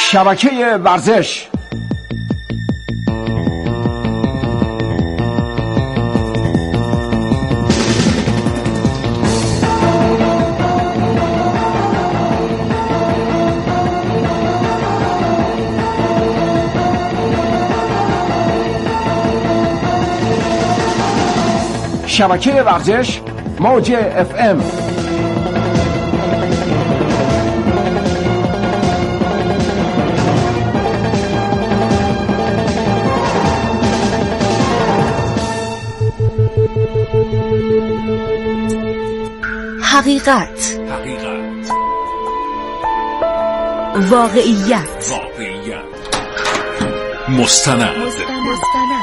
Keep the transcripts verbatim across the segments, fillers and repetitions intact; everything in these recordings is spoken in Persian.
شبکه ورزش. شبکه ورزش موج اف ام. حقیقت، حقیقت، واقعیت، واقعیت، مستند. مستند.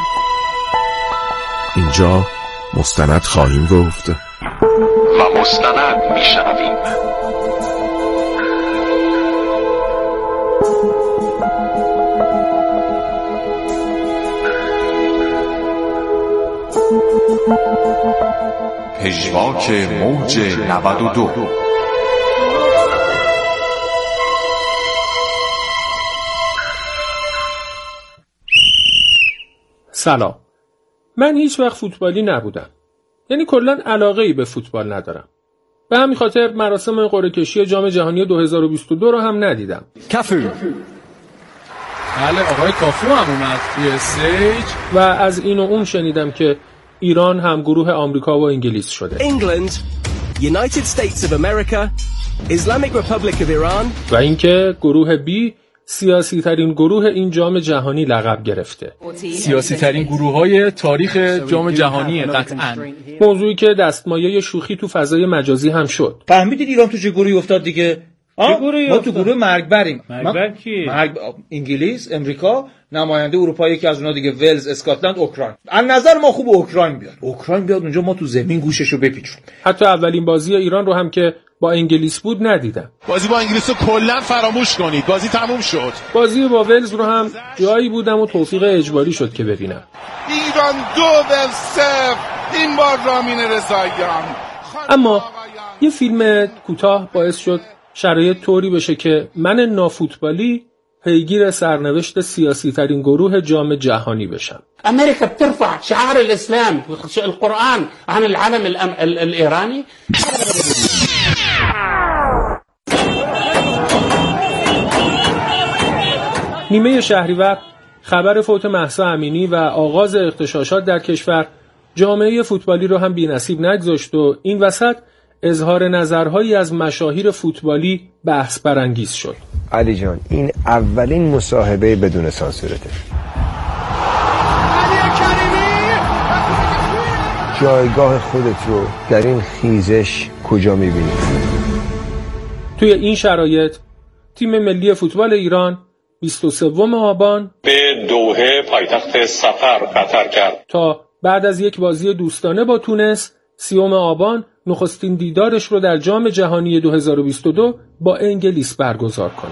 اینجا مستند خواهیم گفت و مستند میشنویم. پژواک موج نود و دو. سلام. من هیچ وقت فوتبالی نبودم. یعنی کلاً علاقه‌ای به فوتبال ندارم. به همین خاطر مراسم قرعه کشی جام جهانی دو هزار و بیست و دو رو هم ندیدم. کافو. بله، آقای کافو هم اومد توی استیج و از این و اون شنیدم که ایران هم گروه آمریکا و انگلیس شده. England, United States of America, Islamic Republic of Iran و اینکه گروه بی سیاسی ترین گروه این جام جهانی لقب گرفته. سیاسی ترین گروه های تاریخ جام جهانی قطعاً. موضوعی که دستمایه شوخی تو فضای مجازی هم شد. فهمیدید ایران تو چه گروهی افتاد دیگه؟ چه گروهی ما افتاد؟ تو گروه مرگبریم. مرگبر کی؟ مرگ... انگلیس، امریکا، نماینده اروپا یکی از اونها دیگه، ولز، اسکاتلند، اوکراین. از نظر ما خوب اوکراین بیاد. اوکراین بیاد اونجا ما تو زمین گوششو بپیچونیم. حتی اولین بازی ایران رو هم که با انگلیس بود ندیدم. بازی با انگلیس رو کلا فراموش کنید. بازی تموم شد. بازی با ولز رو هم جایی بودم و توفیق اجباری شد که ببینم. ایران دو ولز صفر. این بار رامین رضاییان. اما یه فیلم کوتاه باعث شد شرایط طوری بشه که من نافوتبالی پیگیر سرنوشت سیاسی ترین گروه جام جهانی بشم. امریکا بترفع شعار الاسلام القرآن عن العلم الإيراني. نیمه شهریور خبر فوت مهسا امینی و آغاز اغتشاشات در کشور جامعه فوتبالی رو هم بی‌نصیب نگذاشت و این وسط اظهار نظرهایی از مشاهیر فوتبالی بحث برانگیز شد. علی جان، این اولین مصاحبه بدون سانسورته. علی کریمی، جایگاه خودت رو در این خیزش کجا می‌بینی؟ توی این شرایط تیم ملی فوتبال ایران بیست و سوم آبان به دوحه پایتخت سفر قطر کرد تا بعد از یک بازی دوستانه با تونس سیوم آبان نخستین دیدارش رو در جام جهانی دو هزار و بیست و دو با انگلیس برگزار کنه.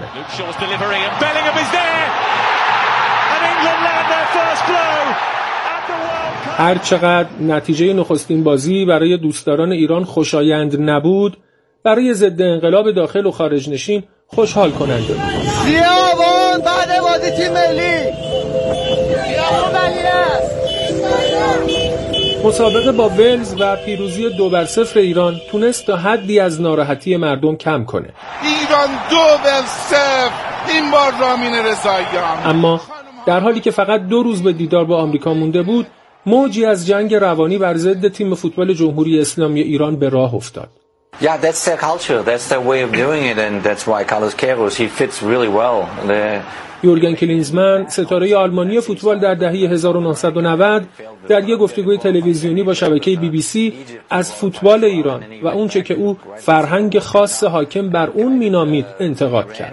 هر چقدر نتیجه نخستین بازی برای دوستداران ایران خوشایند نبود، برای ضد انقلاب داخل و خارج نشین خوشحال کننده بود. سیاوان بعد بازی تیم ملی مسابقه با ولز و پیروزی دو بر صفر ایران تونست تا حدی از ناراحتی مردم کم کنه. ایران دو ولز صفر. این بار رامین رضاییان. اما در حالی که فقط دو روز به دیدار با آمریکا مونده بود، موجی از جنگ روانی بر ضد تیم فوتبال جمهوری اسلامی ایران به راه افتاد. Yeah, that's their culture. That's their way of doing it, and that's why Carlos Queiroz he fits really well. The یورگن کلینزمن، ستاره آلمانی فوتبال در دهه هزار و نهصد و نود، در یک گفتگوی تلویزیونی با شبکه بی بی سی از فوتبال ایران و اونچه که او فرهنگ خاص حاکم بر اون مینامید انتقاد کرد.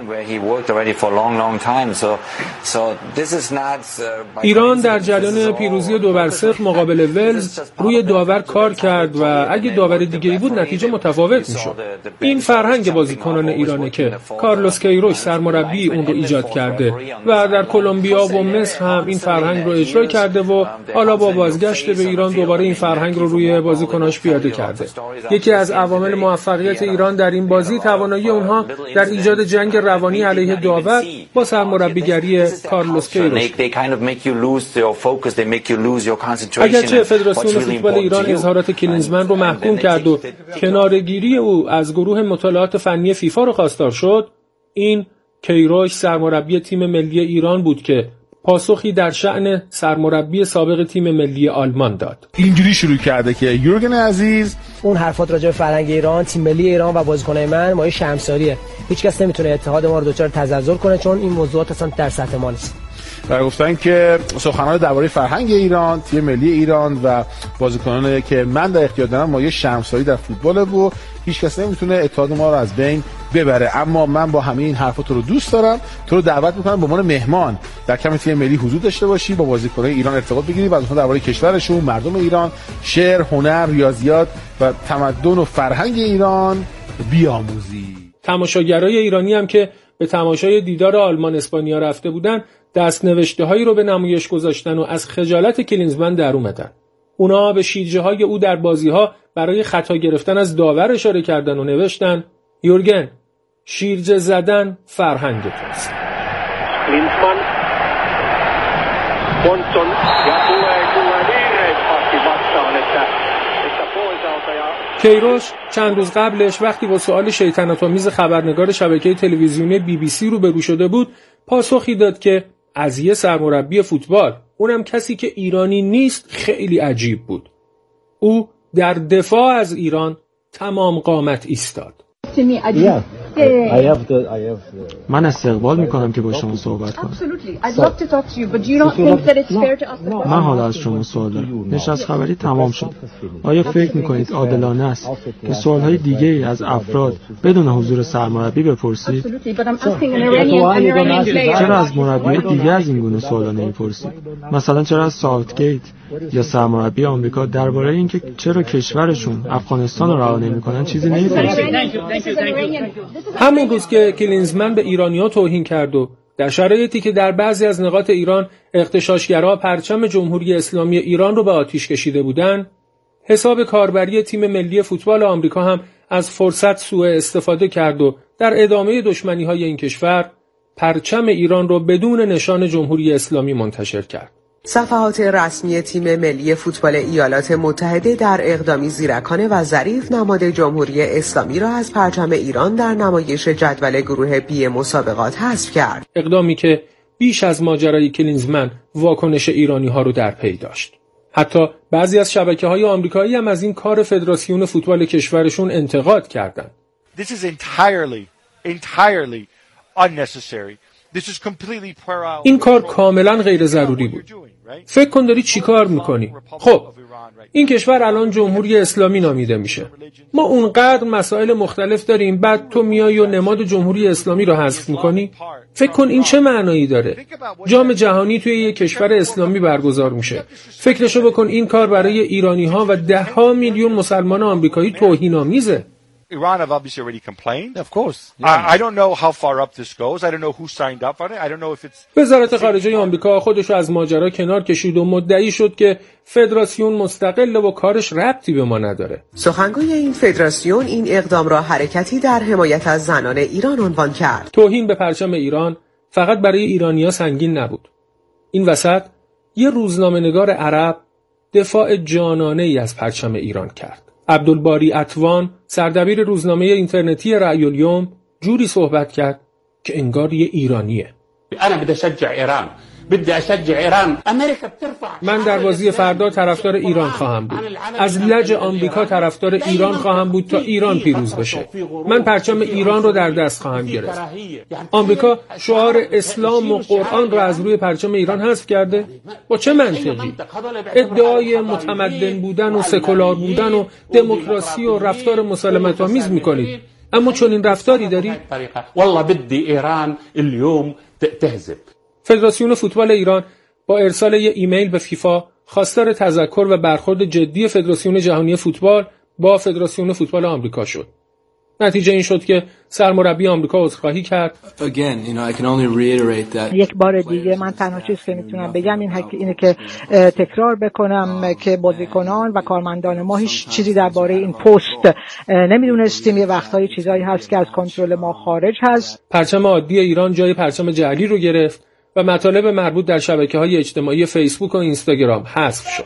ایران در جریان پیروزی دو بر صفر مقابل ولز روی داور کار کرد و اگه داور دیگه‌ای بود نتیجه متفاوت میشد. این فرهنگ بازیکنان ایرانه که کارلوس کیروش سرمربی اون رو ایجاد کرده و در کلمبیا و مصر هم این فرهنگ رو اجرا کرده و حالا با بازگشت به ایران دوباره این فرهنگ رو روی بازیکناش پیاده کرده. یکی از عوامل موفقیت ایران در این بازی توانایی اونها در ایجاد جنگ روانی علیه داور با سرمربیگری کارلوس کیروش. اگرچه فدراسیون فوتبال ایران اظهارات کلینزمن رو محکوم کرد و کناره‌گیری او از گروه مطالعات فنی فیفا رو خواستار شد، این کیروش سرمربی تیم ملی ایران بود که پاسخی در شأن سرمربی سابق تیم ملی آلمان داد. اینجوری شروع کرده که یورگن عزیز، اون حرفات راجع به فرهنگ ایران، تیم ملی ایران و بازیکنای من مایه شرمساریه. هیچ کس نمیتونه اتحاد ما رو دچار تزلزل کنه چون این موضوعات اصلا در سطح ما نیست. و گفتن که سخنان درباره فرهنگ ایران، تیم ملی ایران و بازیکنانی که من در اختیار دارم مایه شرمساری در فوتبال و هیچ کس نمیتونه اتحاد ما رو از بین ببره. اما من با همه این حرفا تو رو دوست دارم، تو رو دعوت میکنم به عنوان مهمان در کمپ تیم ملی حضور داشته باشی، با بازیکنان ایران ارتباط بگیری و اصلا درباره کشورشون، مردم ایران، شعر، هنر، ریاضیات و تمدن و فرهنگ ایران بیاموزی. تماشاگرای ایرانی هم که به تماشای دیدار آلمان اسپانیا رفته بودن، دست نوشته هایی رو به نمایش گذاشتن و از خجالت کلینزمن در اومدن. اونا به شیرجه های او در بازی ها برای خطا گرفتن از داور اشاره کردن و نوشتن یورگن، شیرجه زدن فرهنگ توست. Klinsmann. Ponton ja tulee kyllä viireispaatti vastaan, että että poisalta ja کیروش چند روز قبلش وقتی با سوال شیطنت‌آمیز خبرنگار شبکه تلویزیونی بی بی سی روبرو شده بود، پاسخی داد که از یه سرمربی فوتبال، اونم کسی که ایرانی نیست، خیلی عجیب بود. او در دفاع از ایران تمام قامت ایستاد. من استقبال میکنم که با شما صحبت کنم. من حالا از شما سوال دارم. نشست خبری تمام شد. آیا فکر میکنید عادلانه است که سوالهای دیگه ای از افراد بدون حضور سرمربی بپرسید؟ چرا از مربی دیگه از این گونه سوالا نمیپرسید؟ مثلا چرا از ساوتگیت یا سرمربی آمریکا درباره اینکه چرا کشورشون افغانستان رو رها نمیکنن چیزی نمیپرسید؟ همون روز که کلینزمن به ایرانی‌ها توهین کرد و در شرایطی که در بعضی از نقاط ایران اغتشاشگرها پرچم جمهوری اسلامی ایران رو به آتیش کشیده بودن، حساب کاربری تیم ملی فوتبال آمریکا هم از فرصت سوء استفاده کرد و در ادامه دشمنی‌های این کشور پرچم ایران رو بدون نشان جمهوری اسلامی منتشر کرد. صفحات رسمی تیم ملی فوتبال ایالات متحده در اقدامی زیرکانه و ظریف نماد جمهوری اسلامی را از پرچم ایران در نمایش جدول گروه بی مسابقات حذف کرد. اقدامی که بیش از ماجرای کلینزمن واکنش ایرانی ها رو در پی داشت. حتی بعضی از شبکه‌های آمریکایی هم از این کار فدراسیون فوتبال کشورشون انتقاد کردند. This is entirely entirely unnecessary. این کار کاملا غیر ضروری بود. فکر کن داری چی کار میکنی؟ خب این کشور الان جمهوری اسلامی نامیده میشه. ما اونقدر مسائل مختلف داریم، بعد تو میای و نماد جمهوری اسلامی رو حذف میکنی؟ فکر کن این چه معنایی داره؟ جام جهانی توی یک کشور اسلامی برگزار میشه. فکرشو بکن این کار برای ایرانی ها و ده ها میلیون مسلمان آمریکایی توهین‌آمیزه. Iran have obviously already complained. Of course. Yeah. I, I don't know how far up this goes. I don't know who signed up on it. I don't know if it's وزارت خارجه آمریکا خودش رو از ماجرا کنار کشید و مدعی شد که فدراسیون مستقل و کارش ربطی به ما نداره. سخنگوی این فدراسیون این اقدام را حرکتی در حمایت از زنان ایران عنوان کرد. توهین به پرچم ایران فقط برای ایرانی‌ها سنگین نبود. این وسط یه روزنامه‌نگار عرب دفاع جانانه ای از پرچم ایران کرد. عبدالباری عطوان، سردبیر روزنامه اینترنتی رأی الیوم، جوری صحبت کرد که انگار یه ایرانیه. انا بدي اشجع ایران. بدي اشجع ایران. امریکا بترفع. من در بازی فردا طرفدار ایران خواهم بود. از لج آمریکا طرفدار ایران خواهم بود تا ایران پیروز بشه. من پرچم ایران رو در دست خواهم گرفت. آمریکا شعار اسلام و قرآن رو از روی پرچم ایران حذف کرده. با چه منطقی؟ ادعای متمدن بودن و سکولار بودن و دموکراسی و رفتار مسالمت‌آمیز می‌کنید. اما چون این رفتاری داری؟ والله بدي ایران اليوم تهزم. فدراسیون فوتبال ایران با ارسال یک ایمیل به فیفا خواستار تذکر و برخورد جدی فدراسیون جهانی فوتبال با فدراسیون فوتبال آمریکا شد. نتیجه این شد که سرمربی آمریکا عذرخواهی کرد. Again, you know, I can only reiterate that. یک بار دیگه من تنها چیزی که میتونم بگم این اینه که تکرار بکنم که بازیکنان و کارمندان ما هیچ چیزی درباره این پست نمیدونستیم. یه وقتایی چیزایی هست که از کنترل ما خارج هست. پرچم عادی ایران جای پرچم جعلی رو گرفت و مطالب مربوط در شبکه‌های اجتماعی فیسبوک و اینستاگرام حذف شد.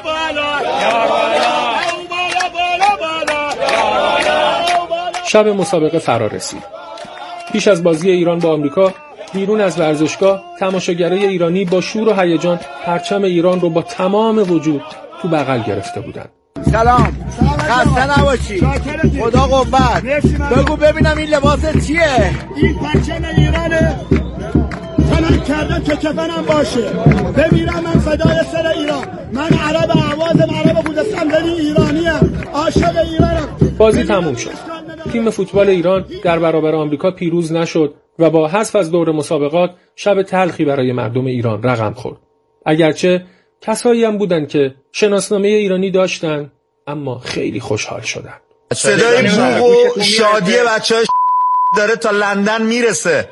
شب مسابقه فرا رسید. پیش از بازی ایران با آمریکا بیرون از ورزشگاه تماشاگرای ایرانی با شور و هیجان پرچم ایران رو با تمام وجود تو بغل گرفته بودند. سلام، خسته نباشی، خدا قوت. بگو ببینم این لباس چیه؟ این پرچم ایرانه. تنم کردم که کفنم باشه، بمیرم من فدای سر ایران. من عرب اهوازم، عرب بودستم، دلی ایرانیم، عاشق ایرانم. بازی تموم شد. تیم فوتبال ایران در برابر آمریکا پیروز نشد و با حذف از دور مسابقات شب تلخی برای مردم ایران رقم خورد. اگرچه کسایی هم بودن که شناسنامه ایرانی داشتن اما خیلی خوشحال شدن. صدای بوق و شادی بچه‌های داره تا لندن میرسه.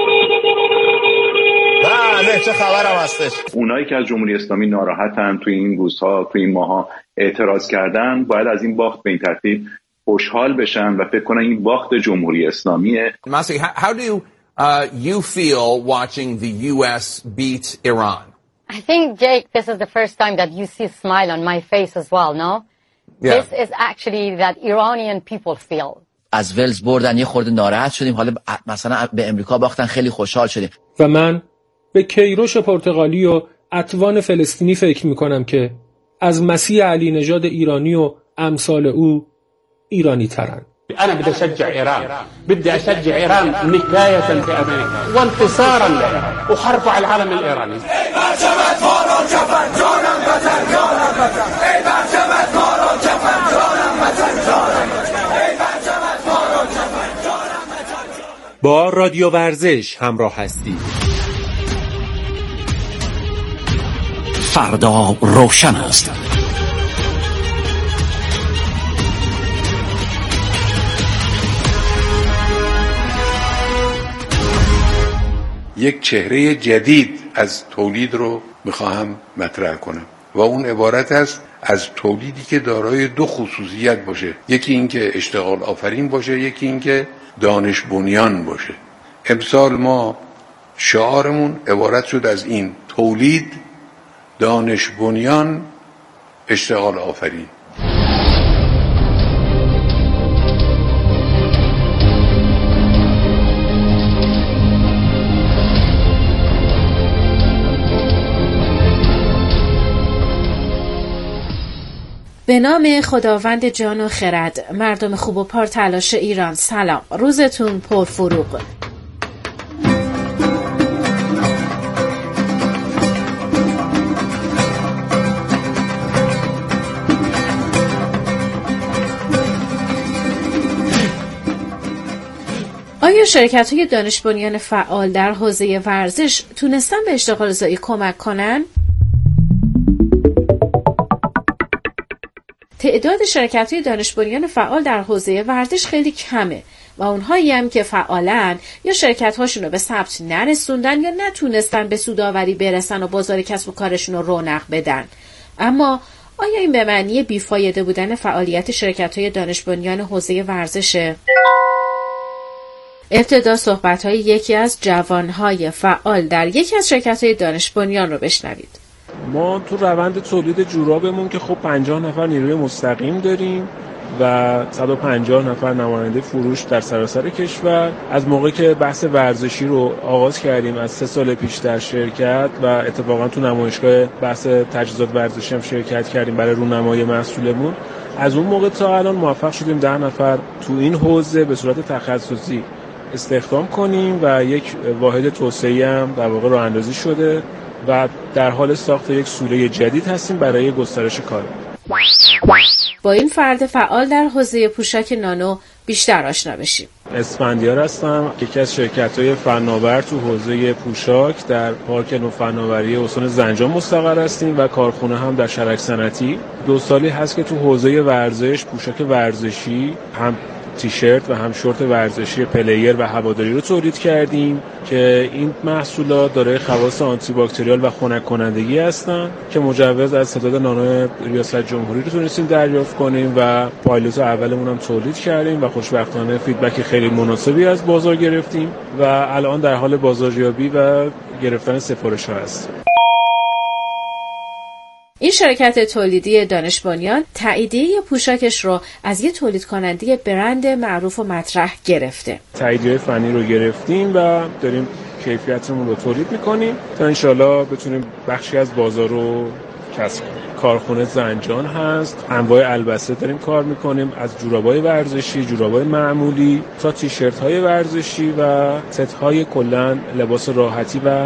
بله چه خبرم هستش. اونایی که از جمهوری اسلامی ناراحتن توی این روزها توی این ماها اعتراض کردن باید از این باخت به این ترتیب خوشحال بشن و فکر کنن این باخت جمهوری اسلامیه. Masi, how do uh, you feel watching the U S beat Iran? I think, Jake, this is the first time that you see a smile on my face as well, no? Yeah. This is actually that Iranian people feel. از ولز بردن یه خورده ناراحت شدیم، حالا مثلا به امریکا باختن خیلی خوشحال شدیم. و من به کیروش پرتغالی و عطوان فلسطینی فکر میکنم که از مسیح علی نژاد ایرانی و امثال او ایرانی ترن. أنا بدي أشجع إيران، بدي أشجع إيران نكاية في أمريكا وانتصارا لها وحرب على العالم الإيراني. با رادیو ورزش همراه هستید. فردا روشن است. یک چهره جدید از تولید رو میخواهم مطرح کنم و اون عبارت است از تولیدی که دارای دو خصوصیت باشه، یکی این که اشتغال آفرین باشه، یکی این که دانش بنیان باشه. امسال ما شعارمون عبارت شد از این: تولید، دانش بنیان، اشتغال آفرین. به نام خداوند جان و خرد، مردم خوب و پرتلاش ایران، سلام، روزتون پرفروغ. آیا شرکت‌های دانش بنیان فعال در حوزه ورزش تونستن به اشتغال زایی کمک کنن؟ تعداد شرکت‌های دانش بنیان فعال در حوزه ورزش خیلی کمه و اونهایی هم که فعالن یا شرکت‌هاشون رو به ثبت نرسوندن یا نتونستن به سودآوری برسن و بازار کسب و کارشون رو رونق بدن. اما آیا این به معنی بیفایده بودن فعالیت شرکت‌های دانش بنیان حوزه ورزشه؟ ابتدا صحبت‌های یکی از جوان‌های فعال در یکی از شرکت‌های دانش بنیان رو بشنوید. ما تو روند تولید جورابمون که خب پنجاه نفر نیروی مستقیم داریم و صد و پنجاه نفر نماینده فروش در سراسر کشور. از موقعی که بحث ورزشی رو آغاز کردیم از سه سال پیش در شرکت و اتفاقا تو نمایشگاه بحث تجهیزات ورزشی هم شرکت کردیم برای رونمایی محصولمون، از اون موقع تا الان موفق شدیم ده نفر تو این حوزه به صورت تخصصی استخدام کنیم و یک واحد توسعه‌ای هم در واقع راه اندازی شده و در حال ساخت یک سوره جدید هستیم برای گسترش کار. با این فرد فعال در حوزه پوشاک نانو بیشتر آشنا بشیم. اسفندیار هستم، یکی از شرکت‌های فناور تو حوزه پوشاک در پارک نوفناوری استان زنجان مستقر هستیم و کارخونه هم در شرک صنعتی. دو سالی هست که تو حوزه ورزش، پوشاک ورزشی هم تیشرت و هم شورت ورزشی پلیر و هواداری رو تولید کردیم که این محصولات دارای خواص آنتی باکتریال و خنک کنندگی هستن که مجوز از ستاد نانو ریاست جمهوری رو تونستیم دریافت کنیم و پایلوت اولمون هم تولید کردیم و خوشبختانه فیدبک خیلی مناسبی از بازار گرفتیم و الان در حال بازاریابی و گرفتن سفارش‌ها هستیم. این شرکت تولیدی دانش بنیان تاییدیه پوشاکش رو از یه تولید کننده برند معروف و مطرح گرفته. تاییدیه فنی رو گرفتیم و داریم کیفیتمون رو تولید میکنیم تا انشالله بتونیم بخشی از بازار رو کسب کنیم. کارخونه زنجان هست، انواع البسه داریم کار میکنیم، از جورابای ورزشی، جورابای معمولی تا تیشرت های ورزشی و ست های کلن لباس راحتی و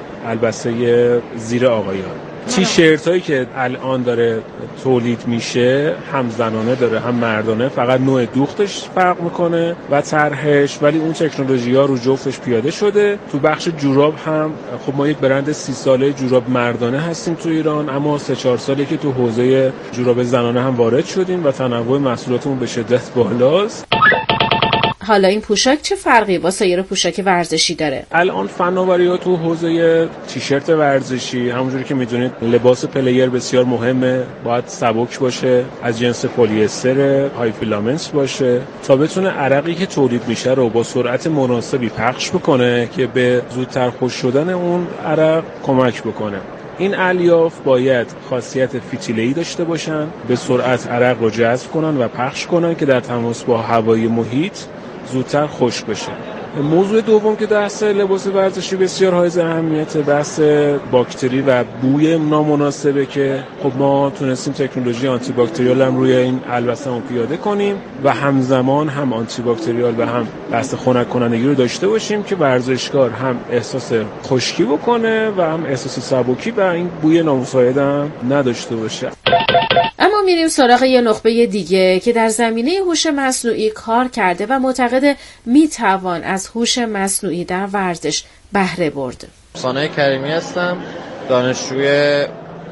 البسه زیر آقایان. تیشرت هایی که الان داره تولید میشه هم زنانه داره هم مردانه، فقط نوع دوختش فرق میکنه و طرحش، ولی اون تکنولوژی ها رو جفتش پیاده شده. تو بخش جوراب هم خب ما یک برند سی ساله جوراب مردانه هستیم تو ایران، اما سه چهار ساله که تو حوزه جوراب زنانه هم وارد شدیم و تنوع محصولاتمون به شدت بالاست. حالا این پوشاک چه فرقی با سایر پوشاک ورزشی داره؟ الان فناوری‌ها تو حوزه تیشرت ورزشی همونجوری که میدونید لباس پلیر بسیار مهمه، باید سبک باشه، از جنس پلی استر، های فیلامنت باشه تا بتونه عرقی که تولید میشه رو با سرعت مناسبی پخش بکنه که به زودتر خشک شدن اون عرق کمک بکنه. این الیاف باید خاصیت فتیله‌ای داشته باشن، به سرعت عرق رو جذب کنن و پخش کنن که در تماس با هوای محیط زودتر خشک بشه. موضوع دوم که بحث لباس ورزشی بسیار حائز اهمیت، بحث باکتری و بوی نامناسبه که خب ما تونستیم تکنولوژی آنتی باکتریال هم روی این البسه‌مون پیاده کنیم و همزمان هم آنتی باکتریال و هم بحث خنک کنندگی رو داشته باشیم که ورزشکار هم احساس خشکی بکنه و هم احساس سبکی و این بوی نامساعد هم نداشته باشه. اما میریم سراغ یه نخبه دیگه که در زمینه هوش مصنوعی کار کرده و معتقد میتوان از هوش مصنوعی در ورزش بهره برد. سانای کریمی هستم، دانشجوی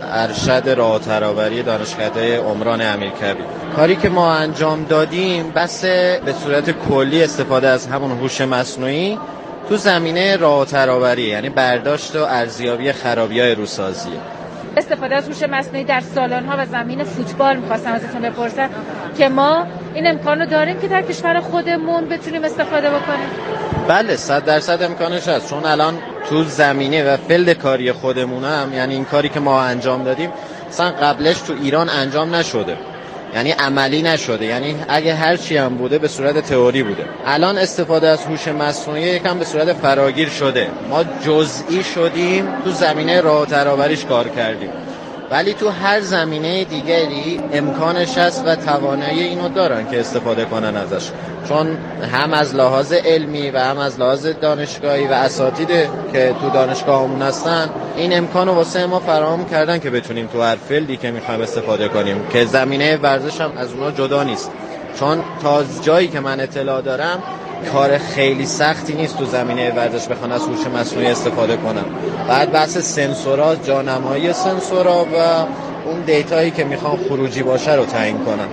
ارشد راه ترابری دانشکده عمران امیرکبیر. کاری که ما انجام دادیم بس به صورت کلی استفاده از همون هوش مصنوعی تو زمینه راه ترابری، یعنی برداشت و ارزیابی خرابی‌های روسازی. استفاده از هوش مصنوعی در سالن‌ها و زمین فوتبال می‌خواستم ازتون بپرسم که ما این امکان رو داریم که در کشور خودمون بتونیم استفاده بکنیم؟ بله، صد درصد امکانش هست، چون الان تو زمینه و فیلد کاری خودمونم، یعنی این کاری که ما انجام دادیم اصلا قبلش تو ایران انجام نشده، یعنی عملی نشده، یعنی اگه هر چی هم بوده به صورت تئوری بوده. الان استفاده از هوش مصنوعی یکم به صورت فراگیر شده، ما جزئی شدیم تو زمینه راه ترابریش کار کردیم، ولی تو هر زمینه دیگری امکانش هست و توانایی اینو دارن که استفاده کنن ازش، چون هم از لحاظ علمی و هم از لحاظ دانشگاهی و اساتید که تو دانشگاهمون هستن این امکانو واسه ما فراهم کردن که بتونیم تو هر فیلدی که میخوایم استفاده کنیم، که زمینه ورزش هم از اونها جدا نیست، چون تا جایی که من اطلاع دارم کار خیلی سختی نیست تو زمینه ورزش بخوان از هوش مصنوعی استفاده کنم. بعد بحث سنسورها، جانمایی سنسورها و اون دیتایی که میخوان خروجی باشه رو تعیین کنن.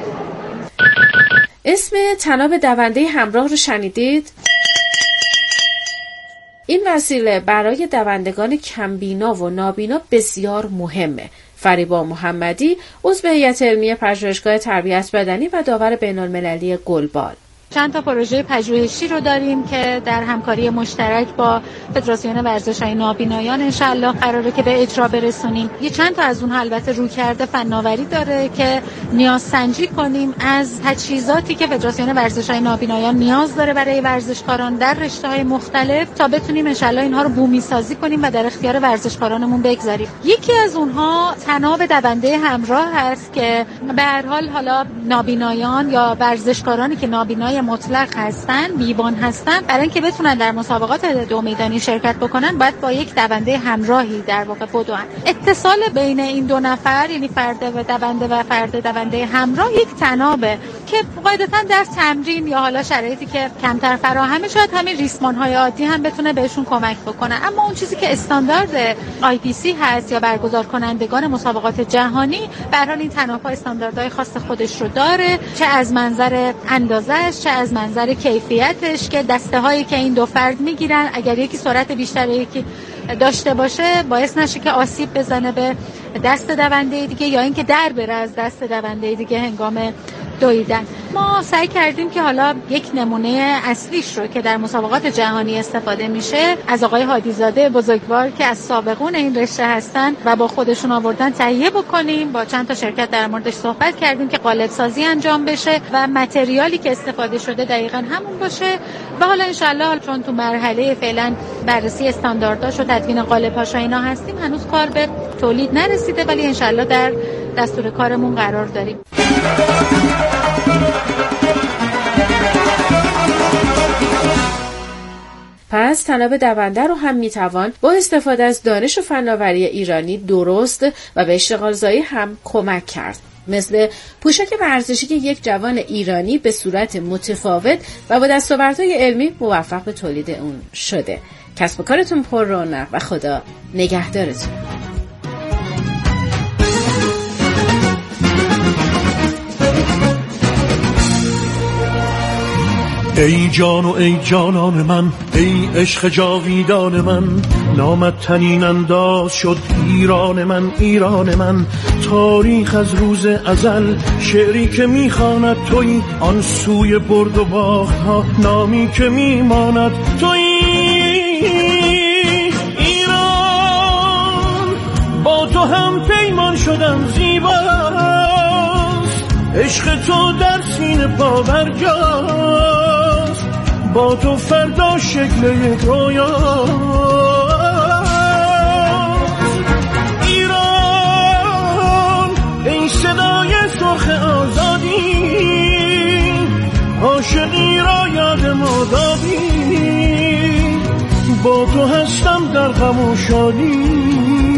اسم طناب دونده همراه رو شنیدید؟ این وسیله برای دوندگان کمبینا و نابینا بسیار مهمه. فریبا محمدی عضو هیئت علمی پژوهشگاه تربیت بدنی و داور بین‌المللی گلبال. چند تا پروژه پژوهشی رو داریم که در همکاری مشترک با فدراسیون ورزش‌های نابینایان انشالله قراره که به اجرا برسونیم. یه چند تا از اونها البته رویکرد فناوری داره که نیاز سنجی کنیم از تجهیزاتی که فدراسیون ورزش‌های نابینایان نیاز داره برای ورزشکاران در رشته‌های مختلف تا بتونیم انشالله اینها رو بومی سازی کنیم و در اختیار ورزشکارانمون بگذاریم. یکی از اونها طناب دونده همراه هست که به هر حال حالا نابینایان یا ورزشکارانی که نابینای مطلق هستن، بیبان هستن، برای اینکه بتونن در مسابقات دو میدانی شرکت بکنن باید با یک دونده همراهی در واقع بدون. اتصال بین این دو نفر، یعنی فرد و دونده و فرد دونده همراه یک تنابه که قاعدتاً در تمرین یا حالا شرایطی که کمتر فراهمه شاید همین ریسمان‌های عادی هم بتونه بهشون کمک بکنه. اما اون چیزی که استاندارد آی پی سی هست یا برگزار کنندگان مسابقات جهانی، به هر حال این تناب‌ها استانداردهای خاص خودش رو داره، چه از منظر اندازه‌اش چه از منظر کیفیتش، که دسته‌هایی که این دو فرد میگیرن اگر یکی سرعت بیشتر یکی داشته باشه باعث نشه که آسیب بزنه به دست دونده دیگه یا اینکه در بره از دست دونده دیگه هنگام دویدن. ما سعی کردیم که حالا یک نمونه اصلیش رو که در مسابقات جهانی استفاده میشه از آقای هادیزاده بزرگوار که از سابقون این رشته هستن و با خودشون آوردن تهیه بکنیم. با چند تا شرکت در موردش صحبت کردیم که قالب سازی انجام بشه و متریالی که استفاده شده دقیقاً همون باشه و حالا انشالله چون تو مرحله فعلا بررسی استاندارداش و تدوین قالب‌هاش و اینا هستیم هنوز کار به تولید نرسیده، ولی انشالله در دستور کارمون قرار داریم. پس تناب دونده رو هم میتوان با استفاده از دانش و فناوری ایرانی درست و به اشتغالزایی هم کمک کرد، مثل پوشاک ورزشی که یک جوان ایرانی به صورت متفاوت و با دستاوردهای علمی موفق به تولید اون شده. کسب و کارتون پر رونق و خدا نگهدارتون. ای جان و ای جانان من، ای عشق جاویدان من، نامت تنین انداز شد ایران من، ایران من. تاریخ از روز ازل شعری که میخواند تویی، آن سوی برد و باخت ها نامی که میماند تویی. ایران با تو هم پیمان شدم زیباست، عشق تو در سینه پا برجاست، با تو فردا شکل یک رویا. ایران ای صدای سرخ آزادی، عاشقی را یاد ما دادی، با تو هستم در غم و شادی.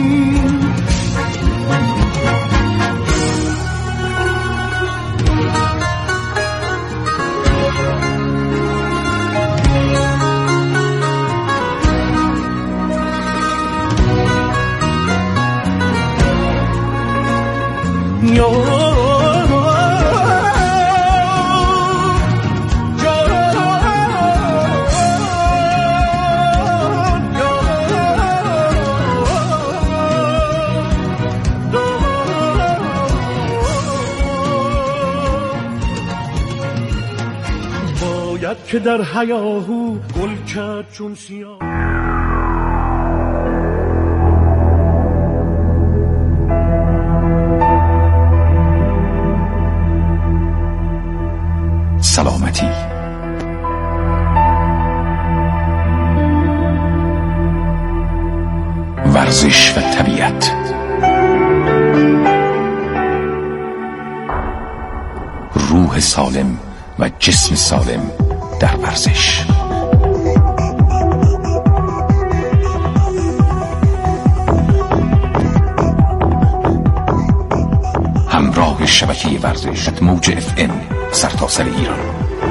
باید که در هیاهو گل کرد چون سیاه. سلامتی، ورزش و طبیعت، روح سالم و جسم سالم در ورزش. همراه شبکه ورزش موج اف ام سرتاسر ایران.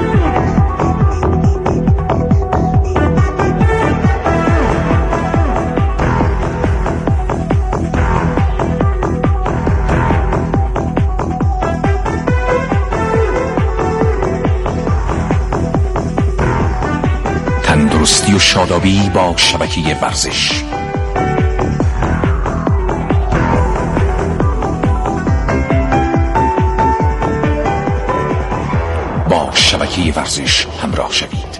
تندرستی و شادابی با شبکه ورزش. با شبکه ورزش همراه شوید.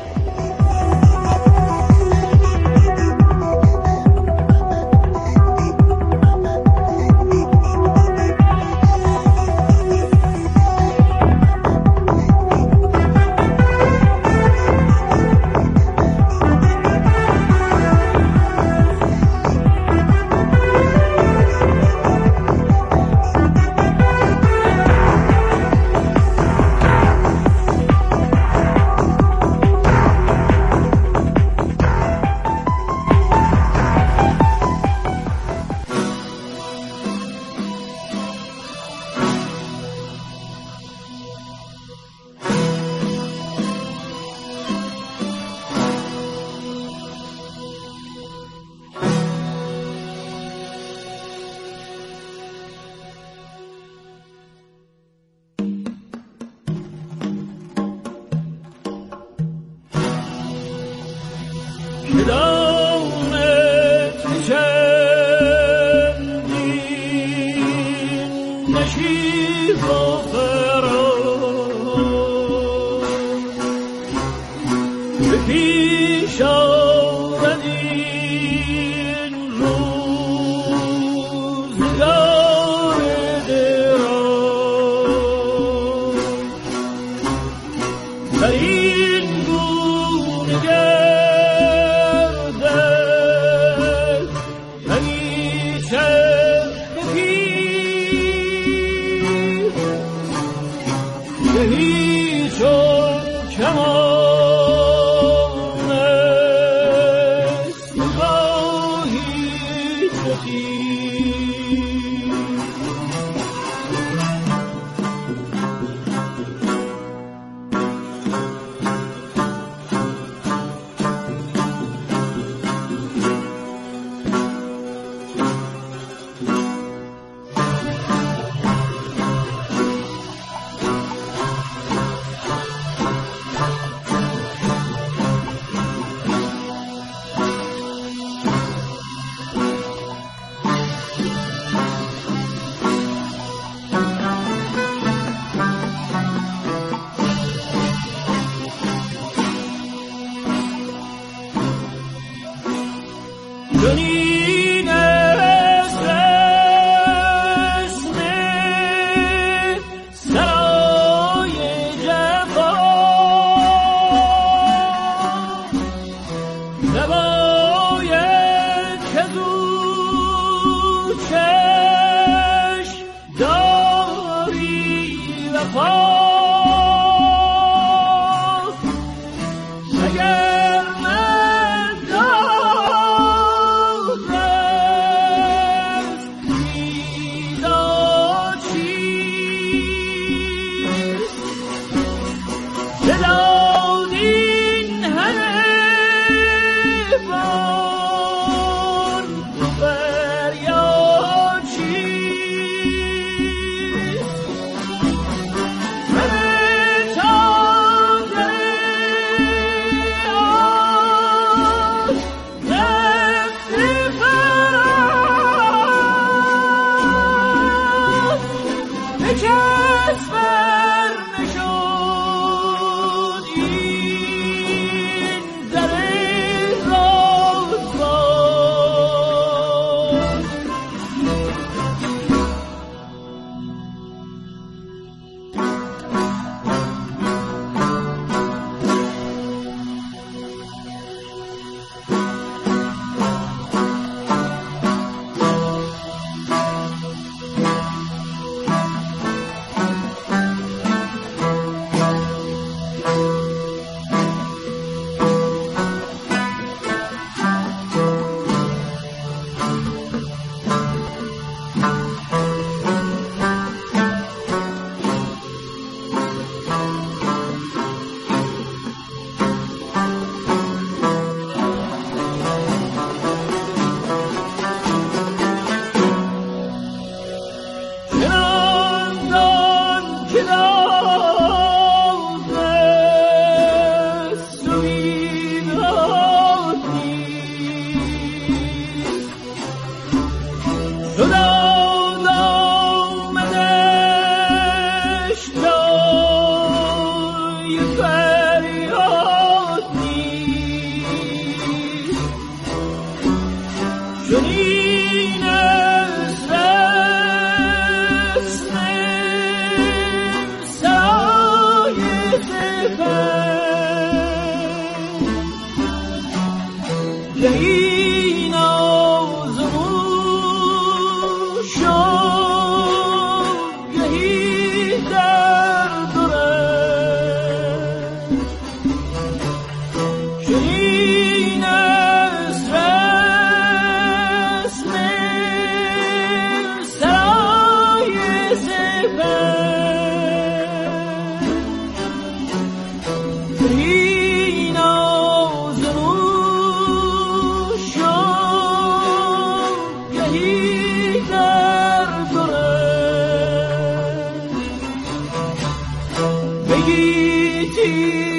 بگیتی